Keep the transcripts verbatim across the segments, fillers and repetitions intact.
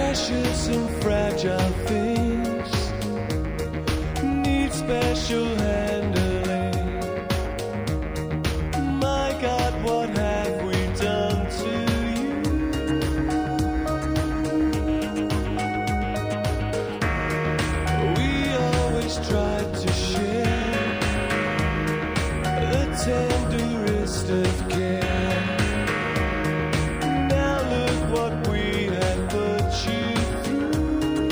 Precious and fragile things need special handling. My God, what have we done to you? We always tried to share the tenderest of care. Now look what we have put you through.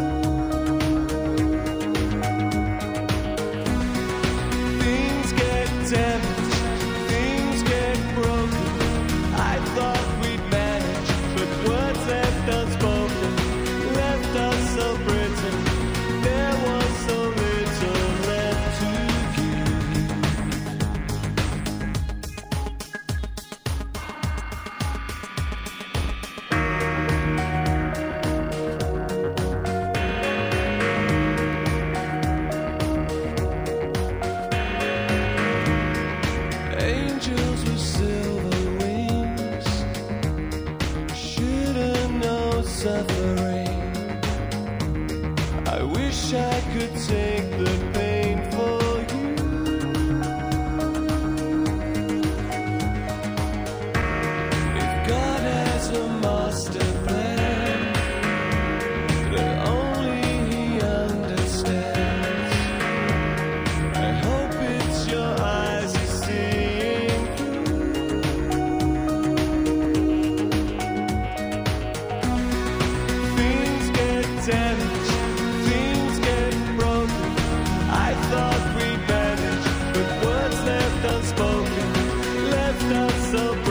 Things get damaged, things get broken. I thought we'd manage, but words left unspoken left us so brittle. There was so little left to give. Angels with silver wings should've known suffering. I wish I could take the pain for you. If God has a master plan that only He understands, I hope it's your eyes He's seeing through. Things get damaged, things get broken. I thought we'd manage, but words left unspoken left us so